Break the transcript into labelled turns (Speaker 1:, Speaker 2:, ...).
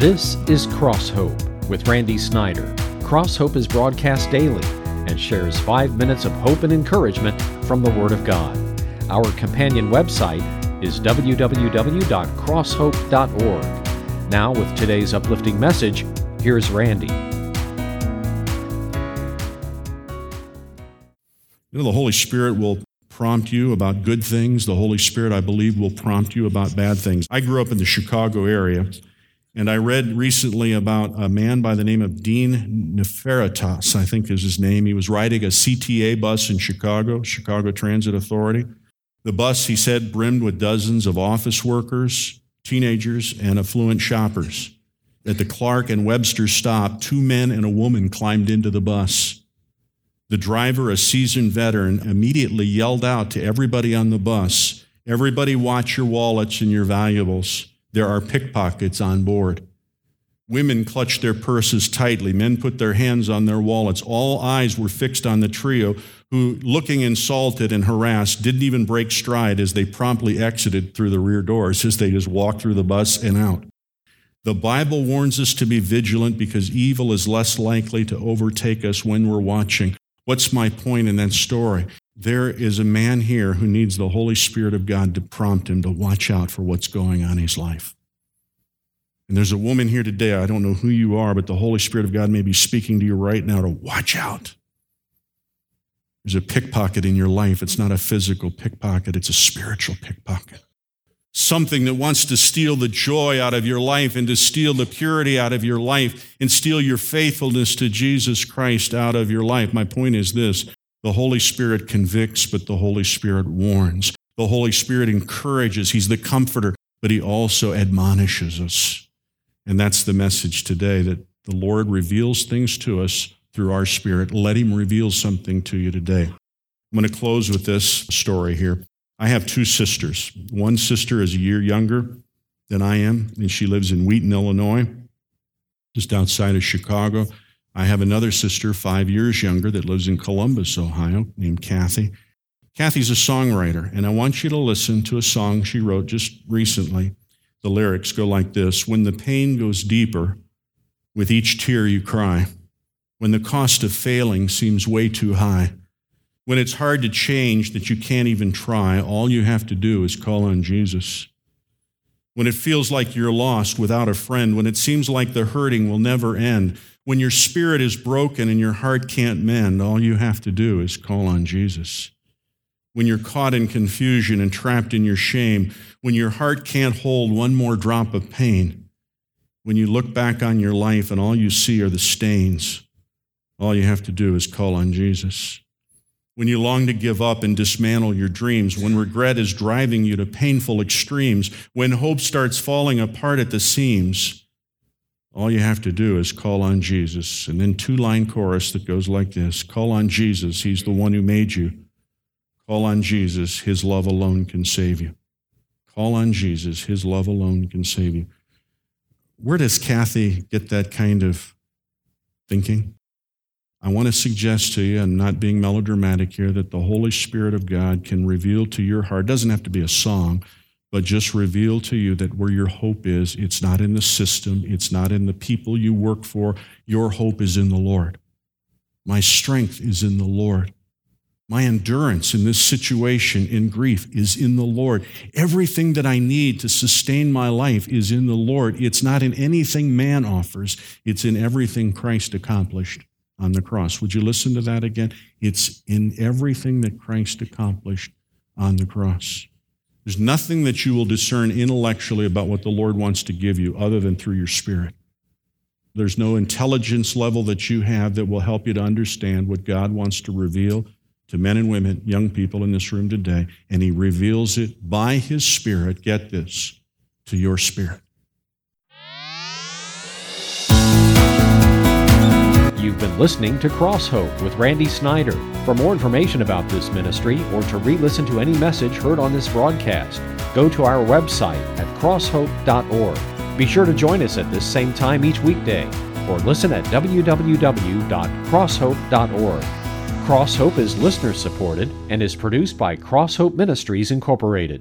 Speaker 1: This is Cross Hope with Randy Snyder. Cross Hope is broadcast daily and shares 5 minutes of hope and encouragement from the Word of God. Our companion website is www.crosshope.org. Now, with today's uplifting message, here's Randy.
Speaker 2: You know, the Holy Spirit will prompt you about good things. The Holy Spirit, I believe, will prompt you about bad things. I grew up in the Chicago area, and I read recently about a man by the name of Dean Neferitas, I think is his name. He was riding a CTA bus in Chicago Transit Authority. The bus, he said, brimmed with dozens of office workers, teenagers, and affluent shoppers. At the Clark and Webster stop, 2 men and a woman climbed into the bus. The driver, a seasoned veteran, immediately yelled out to everybody on the bus, "Everybody watch your wallets and your valuables. There are pickpockets on board." Women clutched their purses tightly. Men put their hands on their wallets. All eyes were fixed on the trio who, looking insulted and harassed, didn't even break stride as they promptly exited through the rear doors as they just walked through the bus and out. The Bible warns us to be vigilant because evil is less likely to overtake us when we're watching. What's my point in that story? There is a man here who needs the Holy Spirit of God to prompt him to watch out for what's going on in his life. And there's a woman here today, I don't know who you are, but the Holy Spirit of God may be speaking to you right now to watch out. There's a pickpocket in your life. It's not a physical pickpocket, it's a spiritual pickpocket. Something that wants to steal the joy out of your life and to steal the purity out of your life and steal your faithfulness to Jesus Christ out of your life. My point is this: the Holy Spirit convicts, but the Holy Spirit warns. The Holy Spirit encourages. He's the comforter, but He also admonishes us. And that's the message today, that the Lord reveals things to us through our spirit. Let Him reveal something to you today. I'm going to close with this story here. I have 2 sisters. One sister is a year younger than I am, and she lives in Wheaton, Illinois, just outside of Chicago. I have another sister, 5 years younger, that lives in Columbus, Ohio, named Kathy. Kathy's a songwriter, and I want you to listen to a song she wrote just recently. The lyrics go like this: "When the pain goes deeper, with each tear you cry. When the cost of failing seems way too high. When it's hard to change that you can't even try, all you have to do is call on Jesus. When it feels like you're lost without a friend, when it seems like the hurting will never end, when your spirit is broken and your heart can't mend, all you have to do is call on Jesus. When you're caught in confusion and trapped in your shame, when your heart can't hold one more drop of pain, when you look back on your life and all you see are the stains, all you have to do is call on Jesus. When you long to give up and dismantle your dreams, when regret is driving you to painful extremes, when hope starts falling apart at the seams, all you have to do is call on Jesus." And then 2-line chorus that goes like this: "Call on Jesus, He's the one who made you. Call on Jesus, His love alone can save you. Call on Jesus, His love alone can save you." Where does Kathy get that kind of thinking? I want to suggest to you, and not being melodramatic here, that the Holy Spirit of God can reveal to your heart. It doesn't have to be a song, but just reveal to you that where your hope is, it's not in the system, it's not in the people you work for. Your hope is in the Lord. My strength is in the Lord. My endurance in this situation, in grief, is in the Lord. Everything that I need to sustain my life is in the Lord. It's not in anything man offers. It's in everything Christ accomplished on the cross. Would you listen to that again? It's in everything that Christ accomplished on the cross. There's nothing that you will discern intellectually about what the Lord wants to give you other than through your spirit. There's no intelligence level that you have that will help you to understand what God wants to reveal to men and women, young people in this room today, and He reveals it by His Spirit, get this, to your spirit.
Speaker 1: You've been listening to Cross Hope with Randy Snyder. For more information about this ministry or to re-listen to any message heard on this broadcast, go to our website at crosshope.org. Be sure to join us at this same time each weekday, or listen at www.crosshope.org. Cross Hope is listener-supported and is produced by Cross Hope Ministries, Incorporated.